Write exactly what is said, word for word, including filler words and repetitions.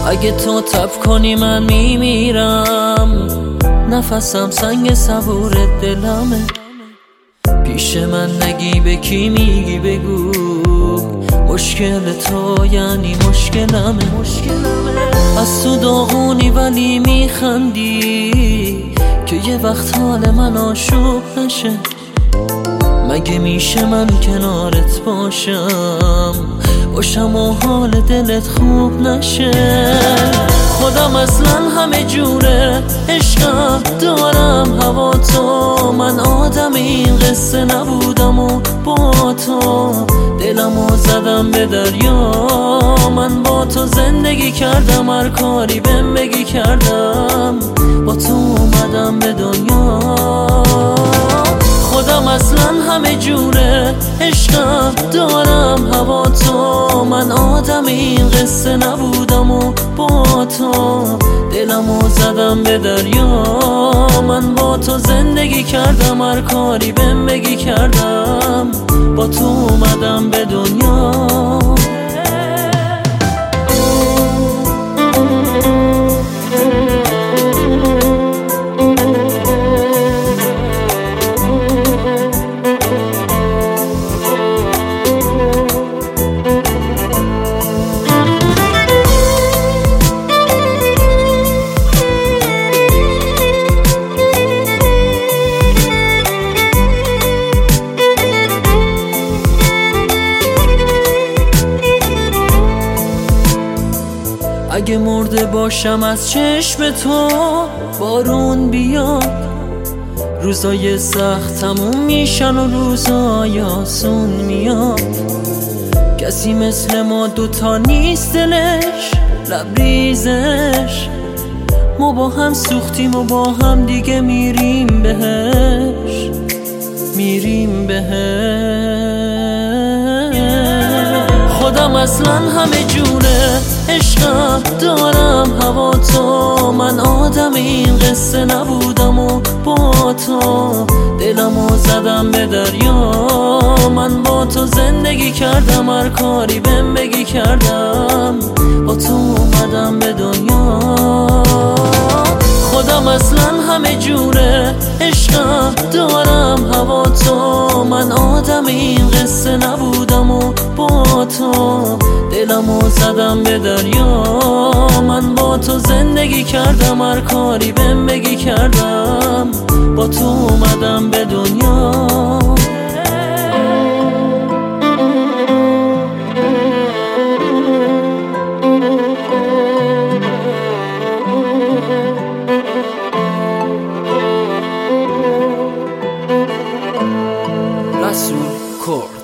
اگه تو تب کنی من میمیرم، نفسم سنگ صبور دلمه. پیش من نگی به کی میگی بگو، مشکل تو یعنی مشکلمه. از تو داغونی ولی میخندی که یه وقت حال من آشوب نشه. مگه میشه من کنارت باشم باشم و حال دلت خوب نشه؟ خودم اصلا همه جوره عشقم دارم هوا تو، من آدم این قصه نبودم و با تو دلمو زدم به دریا. من با تو زندگی کردم، هر کاری بهم بگی کردم، با تو اومدم به دنیا. خودم اصلا همه جوره عشقم دارم هوا تو، من آدم این قصه نبودم و با تو دلمو زدم به دریا. من با تو زندگی کردم، هر کاری بهم بگی کردم، با تو اومدم به دنیا. اگه مرده باشم از چشم تو بارون بیاد، روزای سخت تموم میشن و روزای آسون میاد. کسی مثل ما دوتا نیست دلش لبریزش، ما با هم سوختیم و با هم دیگه میریم بهش میریم بهش. خودم اصلا همه جوره عشقم دارم هوا تو، من آدم این قصه نبودم و با تو دلمو زدم به دریا. من با تو زندگی کردم، هر کاری بهم بگی کردم، با تو اومدم به دنیا. خودم اصلا همه جوره عشقم دارم هوا تو، من آدم این قصه نبودم و با تو دلمو زدم به دریا. من با تو زندگی کردم، هر کاری بهم بگی کردم، با تو اومدم به دنیا. رسول کرد.